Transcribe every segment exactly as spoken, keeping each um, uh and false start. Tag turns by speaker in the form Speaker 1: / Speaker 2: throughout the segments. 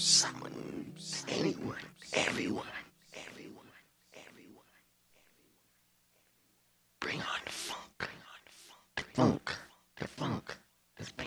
Speaker 1: someone, anyone, everyone, everyone, everyone. Bring on funk, the funk, the funk, the funk.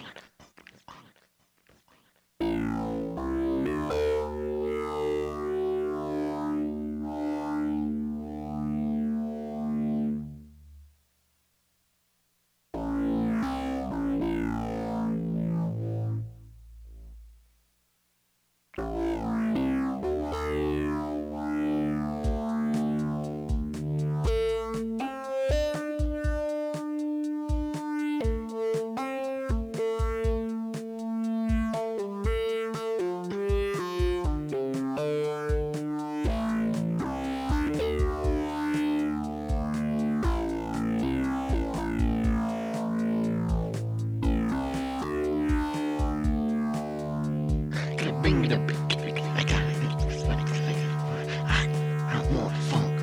Speaker 1: Bring me the big, I got it. I, I want funk.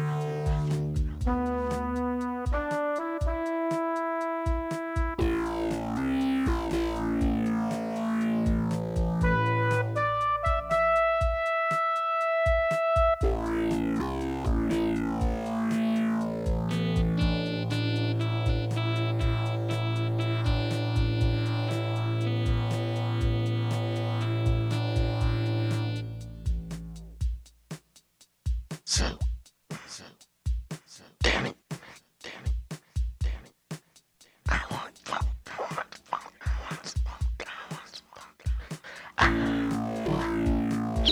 Speaker 1: So, so, so, damn it, damn it, damn it. I want funk, I want funk, I want funk, I want funk. I want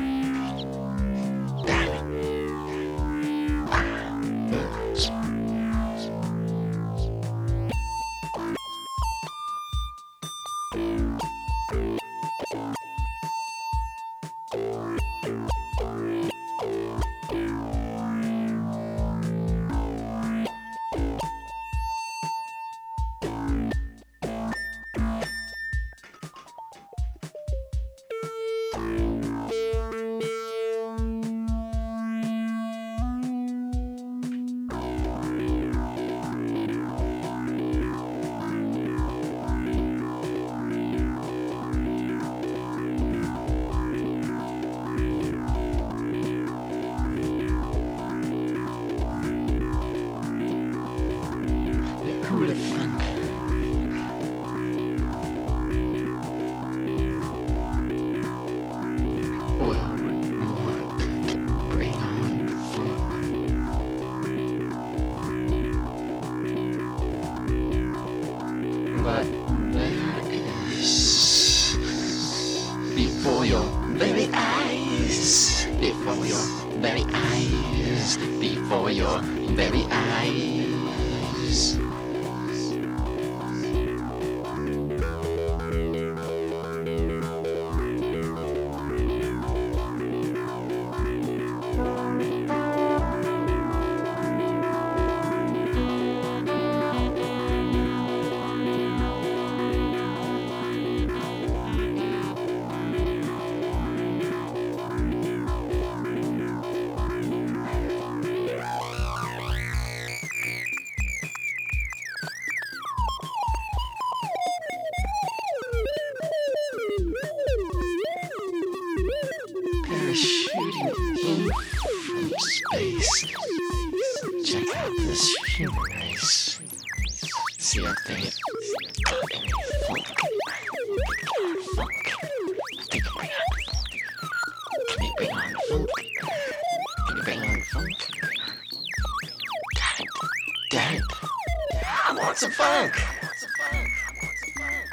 Speaker 1: funk. Damn it. I Who the funk? Well, want to bring on funk. But there is before your very eyes, before your very eyes, before your very eyes. Shooting in from space. Check out this human race. See if they got any funk. Funk. They can bring on funk. Can you bring on funk? Can you bring on funk? Got it. Got it. I want some funk. I want some funk. I want some funk.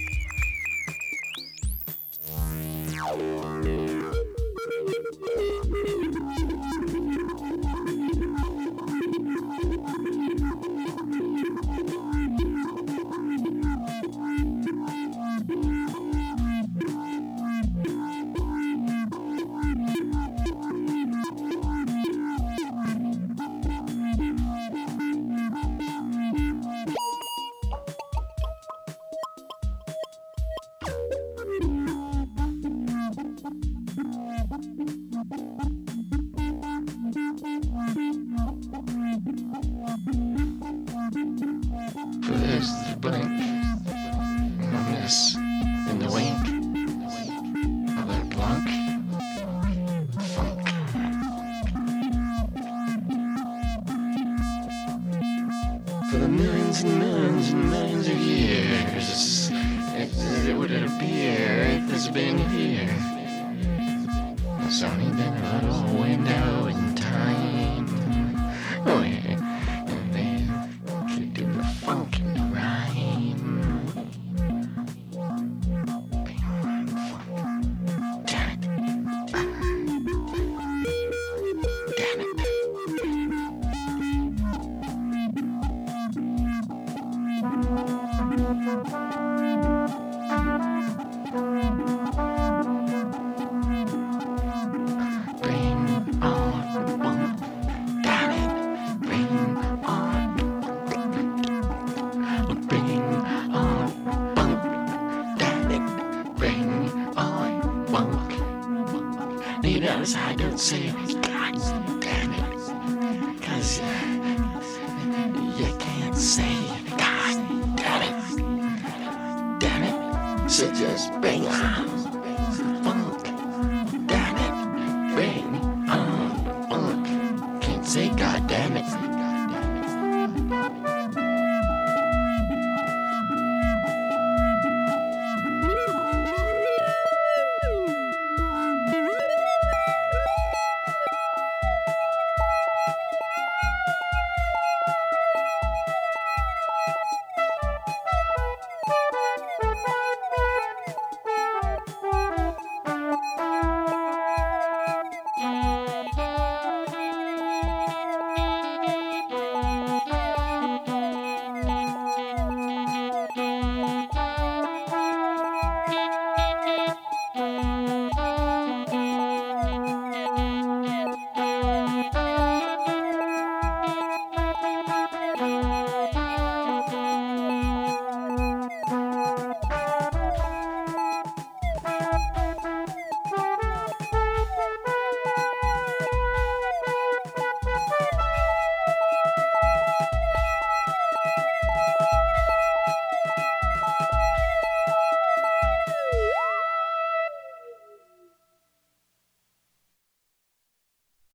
Speaker 1: There's the blink, and the miss, and the wink of that blanc. millions and millions of years. It, it would appear it has been here. It's only been a little window in time. Oh yeah, and then could do the funk and the rhyme. Damn it. Damn it. Bring on funk, damn it. Bring on, bring on funk, damn it. Bring on funk. Leave it outside, don't say it. God damn it. Cause you can't say it. God damn it. Damn it. So just bring on.